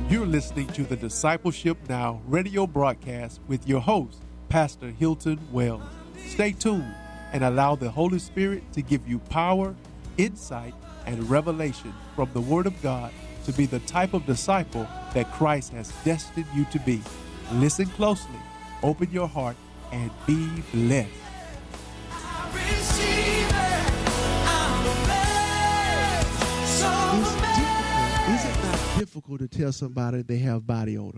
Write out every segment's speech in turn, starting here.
You're listening to the Discipleship Now radio broadcast with your host, Pastor Hilton Wells. Stay tuned and allow the Holy Spirit to give you power, insight, and revelation from the Word of God to be the type of disciple that Christ has destined you to be. Listen closely, open your heart, and be blessed. Is it not difficult to tell somebody they have body odor?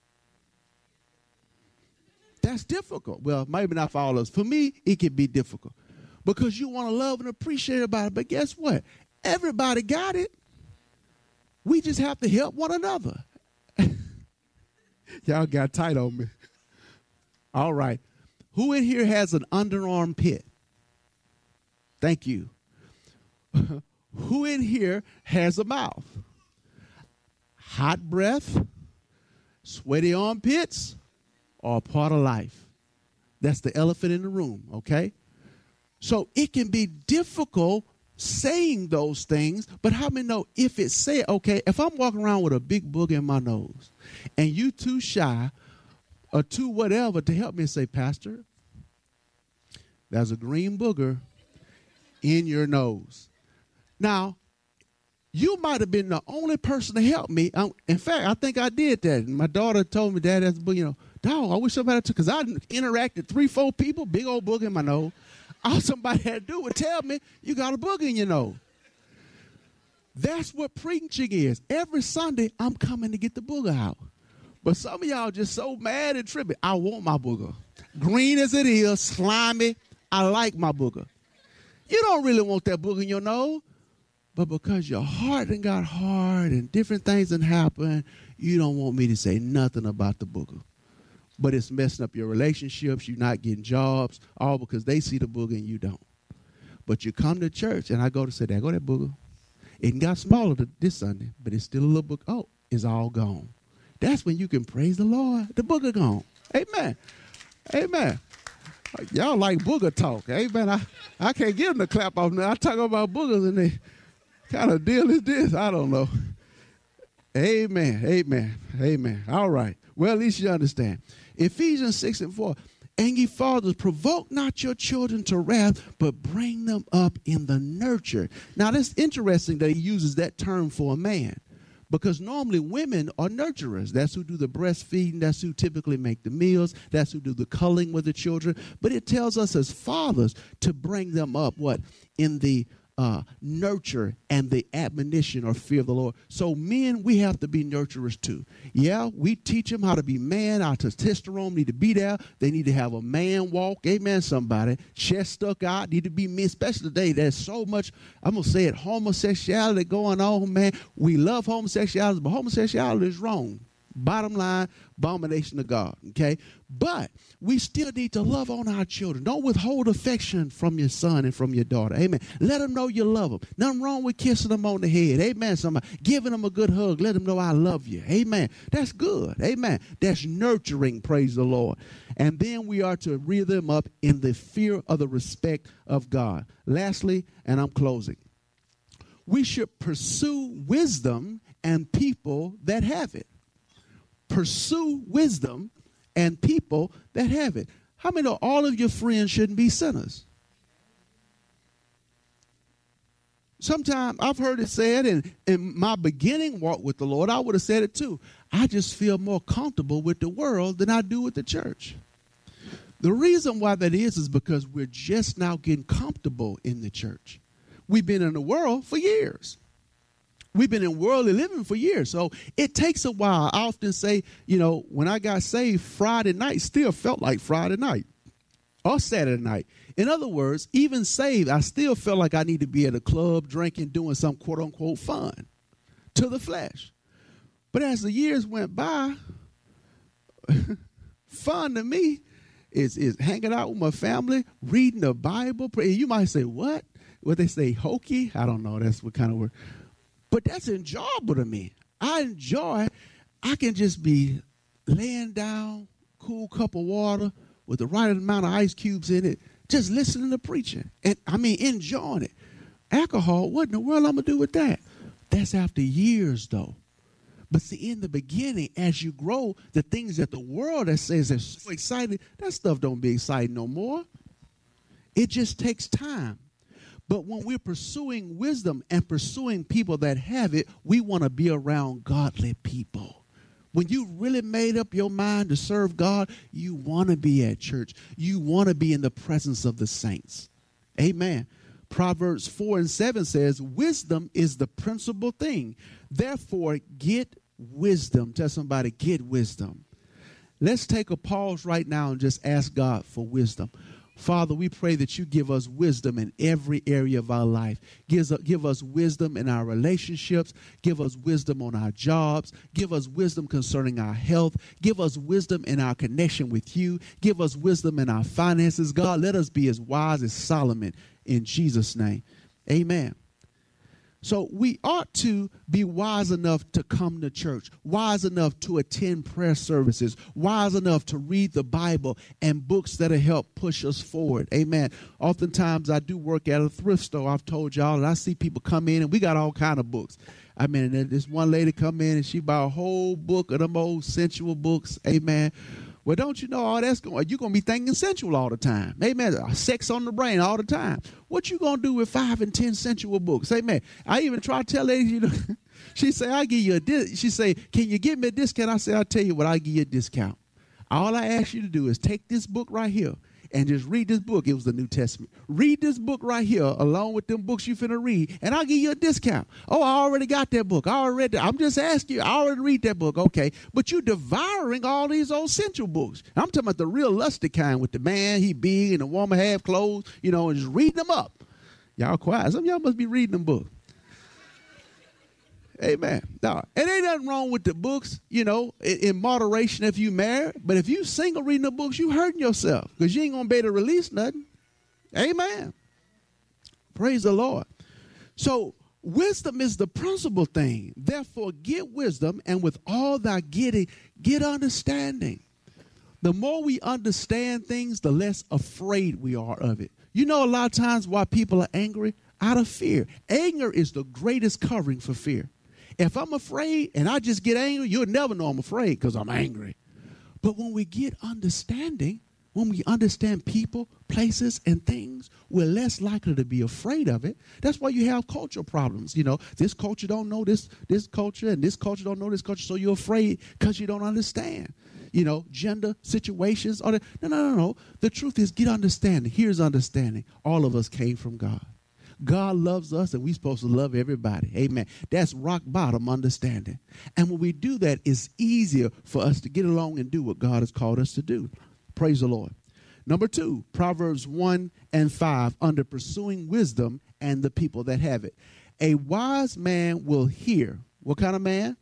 That's difficult. Well, maybe not for all of us. For me, it can be difficult because you want to love and appreciate about it. But guess what? Everybody got it. We just have to help one another. Y'all got tight on me. All right. Who in here has an underarm pit? Thank you. Who in here has a mouth? Hot breath, sweaty armpits, or a part of life? That's the elephant in the room, okay? So it can be difficult saying those things, but how many know if it's said, okay, if I'm walking around with a big booger in my nose and you too shy or too whatever to help me say, Pastor, there's a green booger in your nose. Now, you might have been the only person to help me. In fact, I think I did that. My daughter told me, Dad, that's, dog, I wish somebody took, because I interacted 3-4 people, big old booger in my nose. All somebody had to do was tell me, you got a booger in your nose. That's what preaching is. Every Sunday, I'm coming to get the booger out. But some of y'all just so mad and tripping. I want my booger. Green as it is, slimy, I like my booger. You don't really want that booger in your nose. But because your heart done got hard and different things done happen, you don't want me to say nothing about the booger. But it's messing up your relationships. You're not getting jobs, all because they see the booger and you don't. But you come to church, and I go to say, there go that booger. It got smaller this Sunday, but it's still a little booger. Oh, it's all gone. That's when you can praise the Lord. The booger gone. Amen. Amen. Y'all like booger talk. Amen. I can't give them the clap off now. I talk about boogers and they kind of deal is this? I don't know. Amen. Amen. Amen. All right. Well, at least you understand. Ephesians 6:4. And ye fathers, provoke not your children to wrath, but bring them up in the nurture. Now, that's interesting that he uses that term for a man, because normally women are nurturers. That's who do the breastfeeding. That's who typically make the meals. That's who do the culling with the children. But it tells us as fathers to bring them up, what? In the nurture and the admonition or fear of the Lord. So men, we have to be nurturers too. Yeah, we teach them how to be man. Our testosterone need to be there. They need to have a man walk. Amen, somebody. Chest stuck out. Need to be men, especially today. There's so much, I'm going to say it, homosexuality going on, man. We love homosexuality, but homosexuality is wrong. Bottom line, abomination of God, okay? But we still need to love on our children. Don't withhold affection from your son and from your daughter. Amen. Let them know you love them. Nothing wrong with kissing them on the head. Amen. Somebody giving them a good hug. Let them know I love you. Amen. That's good. Amen. That's nurturing, praise the Lord. And then we are to rear them up in the fear of the respect of God. Lastly, and I'm closing, we should pursue wisdom and people that have it. Pursue wisdom and people that have it. How many know all of your friends shouldn't be sinners? Sometimes I've heard it said, and in my beginning walk with the Lord, I would have said it too. I just feel more comfortable with the world than I do with the church. The reason why that is because we're just now getting comfortable in the church. We've been in the world for years. We've been in worldly living for years. So it takes a while. I often say, when I got saved, Friday night still felt like Friday night or Saturday night. In other words, even saved, I still felt like I need to be at a club, drinking, doing some quote unquote fun to the flesh. But as the years went by, fun to me is hanging out with my family, reading the Bible. You might say, what? What they say, hokey? I don't know. That's what kind of word. But that's enjoyable to me. I enjoy, I can just be laying down, cool cup of water with the right amount of ice cubes in it, just listening to preaching. And enjoying it. Alcohol, what in the world I'm going to do with that? That's after years, though. But see, in the beginning, as you grow, the things that the world that says are so exciting, that stuff don't be exciting no more. It just takes time. But when we're pursuing wisdom and pursuing people that have it, we want to be around godly people. When you really made up your mind to serve God, you want to be at church. You want to be in the presence of the saints. Amen. Proverbs 4:7 says, wisdom is the principal thing. Therefore, get wisdom. Tell somebody, get wisdom. Let's take a pause right now and just ask God for wisdom. Father, we pray that you give us wisdom in every area of our life. Give us wisdom in our relationships. Give us wisdom on our jobs. Give us wisdom concerning our health. Give us wisdom in our connection with you. Give us wisdom in our finances. God, let us be as wise as Solomon in Jesus' name. Amen. So we ought to be wise enough to come to church, wise enough to attend prayer services, wise enough to read the Bible and books that'll help push us forward. Amen. Oftentimes I do work at a thrift store. I've told y'all, and I see people come in and we got all kind of books. I mean, and this one lady come in and she buy a whole book of them old sensual books. Amen. Well, don't you know all that's going? You're going to be thinking sensual all the time. Amen. Sex on the brain all the time. What you going to do with 5 and 10 sensual books? Amen. I even try to tell ladies, you know, she say, I'll give you a discount. She say, can you give me a discount? I say, I'll tell you what, I'll give you a discount. All I ask you to do is take this book right here and just read this book. It was the New Testament. Read this book right here along with them books you finna read, and I'll give you a discount. Oh, I already got that book. I already read that. I'm just asking you. I already read that book. Okay. But you devouring all these old sensual books. I'm talking about the real lusty kind with the man, he big, and the woman half clothes, you know, and just reading them up. Y'all quiet. Some of y'all must be reading them books. Amen. Now, it ain't nothing wrong with the books, you know, in moderation if you married. But if you single reading the books, you hurting yourself because you ain't going to be able to release nothing. Amen. Praise the Lord. So wisdom is the principal thing. Therefore, get wisdom, and with all thy getting, get understanding. The more we understand things, the less afraid we are of it. You know a lot of times why people are angry? Out of fear. Anger is the greatest covering for fear. If I'm afraid and I just get angry, you'll never know I'm afraid because I'm angry. But when we get understanding, when we understand people, places, and things, we're less likely to be afraid of it. That's why you have cultural problems. You know, this culture don't know this culture, and this culture don't know this culture, so you're afraid because you don't understand. You know, gender situations. No. The truth is, get understanding. Here's understanding. All of us came from God. God loves us, and we're supposed to love everybody. Amen. That's rock bottom understanding. And when we do that, it's easier for us to get along and do what God has called us to do. Praise the Lord. Number 2, Proverbs 1:5, under pursuing wisdom and the people that have it. A wise man will hear. What kind of man?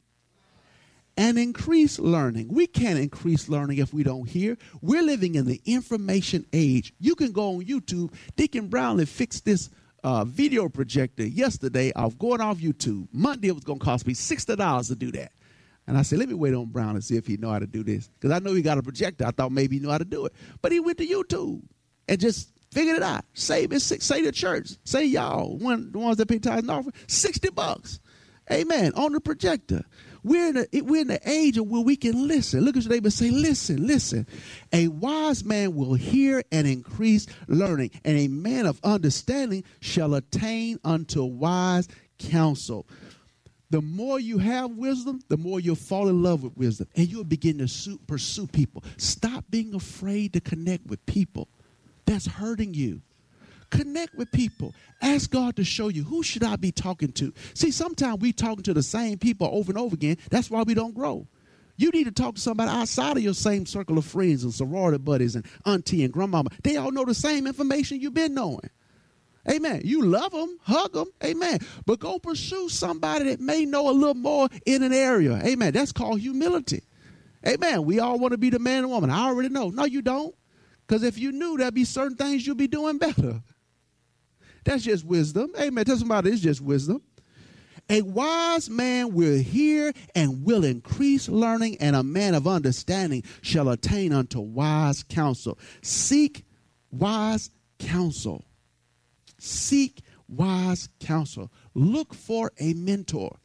And increase learning. We can't increase learning if we don't hear. We're living in the information age. You can go on YouTube. Deacon Brownlee fixed this video projector yesterday off going off YouTube. Monday it was going to cost me $60 to do that. And I said, let me wait on Brown and see if he know how to do this. Because I know he got a projector. I thought maybe he knew how to do it. But he went to YouTube and just figured it out. Say the church. Say y'all, the ones that pay tithes and offering, $60. Amen. On the projector. We're in the age of where we can listen. Look at your neighbor and say, listen. A wise man will hear and increase learning, and a man of understanding shall attain unto wise counsel. The more you have wisdom, the more you'll fall in love with wisdom, and you'll begin to pursue people. Stop being afraid to connect with people. That's hurting you. Connect with people. Ask God to show you, who should I be talking to? See, sometimes we talking to the same people over and over again. That's why we don't grow. You need to talk to somebody outside of your same circle of friends and sorority buddies and auntie and grandmama. They all know the same information you've been knowing. Amen. You love them, hug them. Amen. But go pursue somebody that may know a little more in an area. Amen. That's called humility. Amen. We all want to be the man and woman. I already know. No, you don't. Because if you knew, there'd be certain things you'll be doing better. That's just wisdom. Amen. Tell somebody it's just wisdom. A wise man will hear and will increase learning, and a man of understanding shall attain unto wise counsel. Seek wise counsel. Seek wise counsel. Look for a mentor.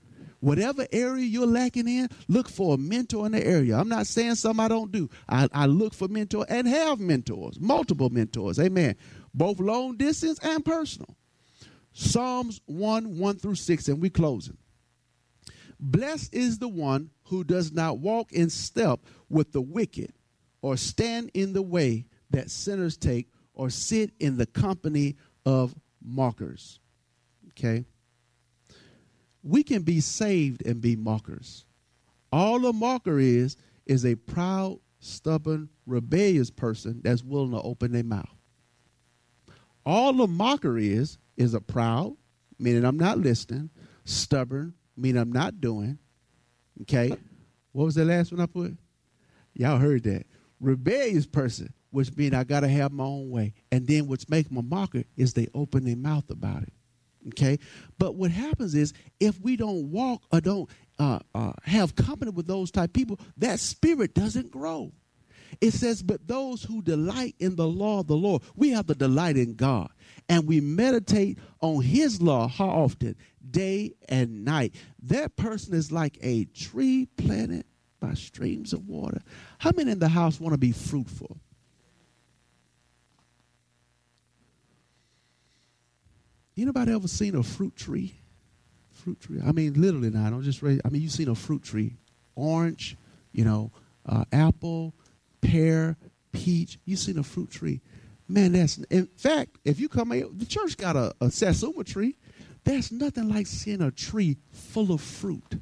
Whatever area you're lacking in, look for a mentor in the area. I'm not saying something I don't do. I look for mentor and have mentors, multiple mentors. Amen. Both long distance and personal. Psalms 1:1-6, and we closing. Blessed is the one who does not walk in step with the wicked, or stand in the way that sinners take, or sit in the company of mockers. Okay? We can be saved and be mockers. All a mocker is a proud, stubborn, rebellious person that's willing to open their mouth. All a mocker is a proud, meaning I'm not listening, stubborn, meaning I'm not doing. Okay? What was the last one I put? Y'all heard that. Rebellious person, which means I got to have my own way. And then what's making them a mocker is they open their mouth about it. Okay? But what happens is if we don't walk or don't have company with those type of people, that spirit doesn't grow. It says, but those who delight in the law of the Lord, we have to delight in God. And we meditate on his law, how often? Day and night. That person is like a tree planted by streams of water. How many in the house want to be fruitful? Anybody ever seen a fruit tree? Fruit tree. I mean, literally now. Don't just raise. I mean, you've seen a fruit tree. Orange, apple, pear, peach. You've seen a fruit tree. Man, that's, in fact, if you come here, the church got a satsuma tree. There's nothing like seeing a tree full of fruit.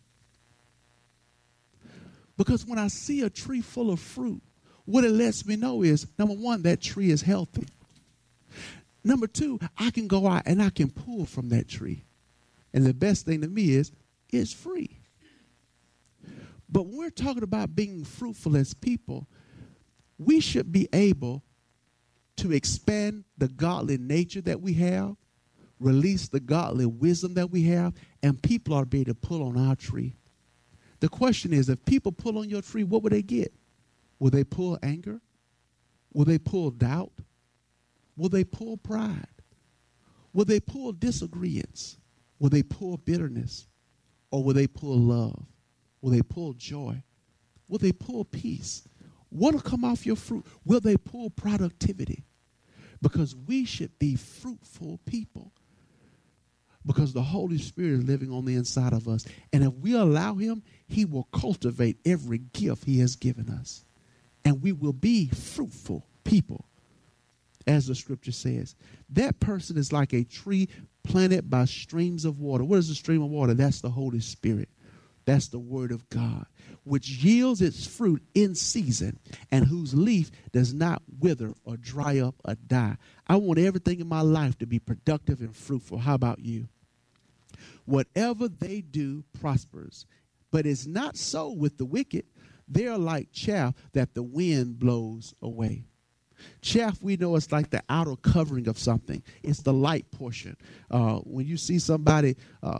Because when I see a tree full of fruit, what it lets me know is, number one, that tree is healthy. Number two, I can go out and I can pull from that tree. And the best thing to me is, it's free. But when we're talking about being fruitful as people, we should be able to expand the godly nature that we have, release the godly wisdom that we have, and people ought to be able to pull on our tree. The question is, if people pull on your tree, what will they get? Will they pull anger? Will they pull doubt? Will they pull pride? Will they pull disagreements? Will they pull bitterness? Or will they pull love? Will they pull joy? Will they pull peace? What will come off your fruit? Will they pull productivity? Because we should be fruitful people. Because the Holy Spirit is living on the inside of us. And if we allow him, he will cultivate every gift he has given us. And we will be fruitful people, as the scripture says. That person is like a tree planted by streams of water. What is the stream of water? That's the Holy Spirit. That's the word of God, which yields its fruit in season and whose leaf does not wither or dry up or die. I want everything in my life to be productive and fruitful. How about you? Whatever they do prospers, but it's not so with the wicked. They are like chaff that the wind blows away. Chaff, we know, it's like the outer covering of something. It's the light portion. When you see somebody,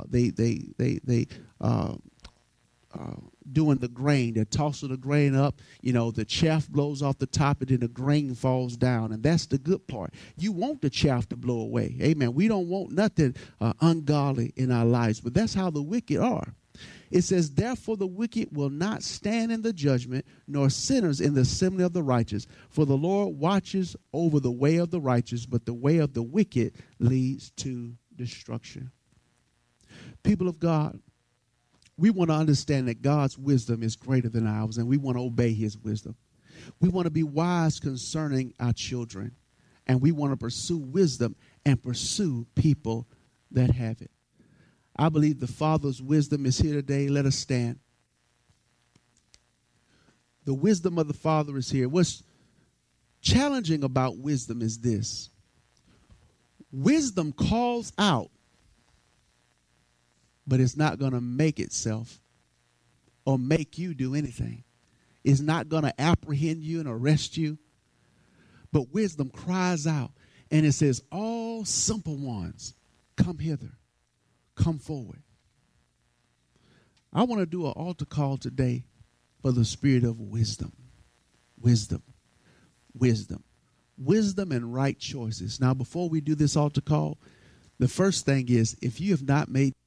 doing the grain, they're tossing the grain up, the chaff blows off the top and then the grain falls down. And that's the good part. You want the chaff to blow away. Amen. We don't want nothing ungodly in our lives, but that's how the wicked are. It says, therefore the wicked will not stand in the judgment, nor sinners in the assembly of the righteous. For the Lord watches over the way of the righteous, but the way of the wicked leads to destruction. People of God, we want to understand that God's wisdom is greater than ours, and we want to obey his wisdom. We want to be wise concerning our children, and we want to pursue wisdom and pursue people that have it. I believe the Father's wisdom is here today. Let us stand. The wisdom of the Father is here. What's challenging about wisdom is this. Wisdom calls out, but it's not going to make itself or make you do anything. It's not going to apprehend you and arrest you. But wisdom cries out, and it says, all simple ones, come hither. Come forward. I want to do an altar call today for the spirit of wisdom. Wisdom. Wisdom. Wisdom and right choices. Now, before we do this altar call, the first thing is, if you have not made